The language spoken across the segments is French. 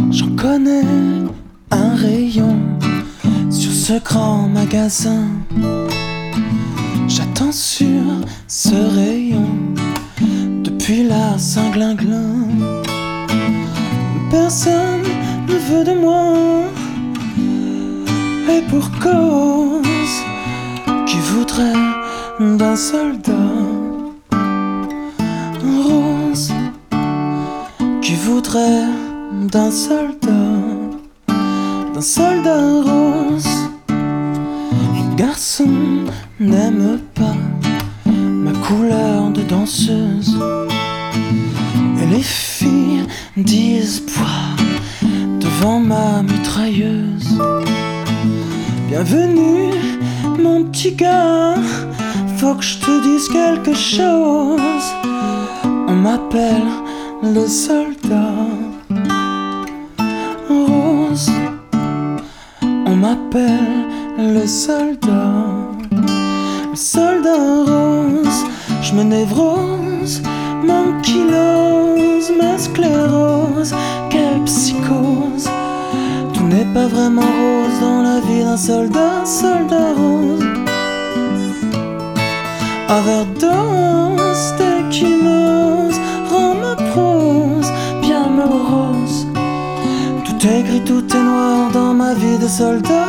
J'en connais un rayon sur ce grand magasin. J'attends sur ce rayon depuis la Saint-Glinglin. Personne ne veut de moi, et pour cause. Qui voudrait d'un soldat rose? Qui voudrait d'un soldat rose? Les garçons n'aiment pas ma couleur de danseuse, et les filles disent bois devant ma mitrailleuse. Bienvenue mon petit gars, faut que je te dise quelque chose. On m'appelle le soldat rose. On m'appelle le soldat rose. Je me névrose, m'ankylose, ma sclérose. Quelle psychose! Tout n'est pas vraiment rose dans la vie d'un soldat rose. Overdose d'échymose rend ma prose bien morose. Tout est gris, tout est noir dans ma vie de soldat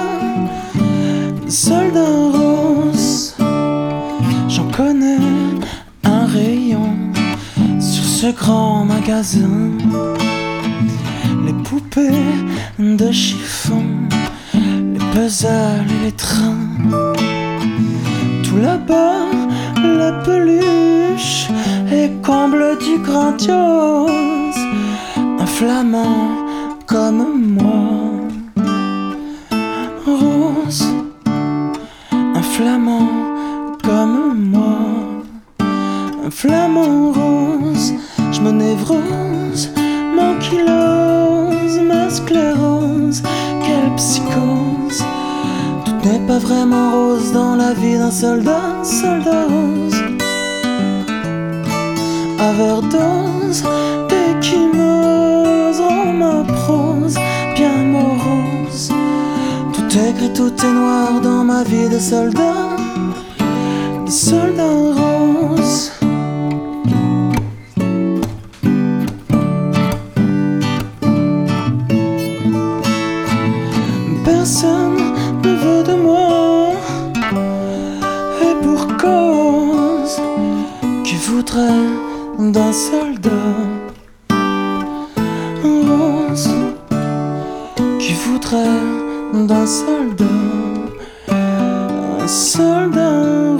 rose. J'en connais un rayon sur ce grand magasin. Les poupées de chiffon, les puzzles et les trains. Tout là-bas, la peluche et comble du grandiose. Un flamand comme moi, rose. Un flamand comme moi, un flamand rose. Je me névrose, m'ankylose, ma sclérose. Quelle psychose! Tout n'est pas vraiment rose dans la vie d'un soldat rose. Overdose d'échymose rend ma prose bien morose. Tout est gris, tout est noir dans ma vie de soldat rose. Personne ne veut de moi, et pour cause. Qui voudrait d'un soldat rose? Qui voudrait d'un soldat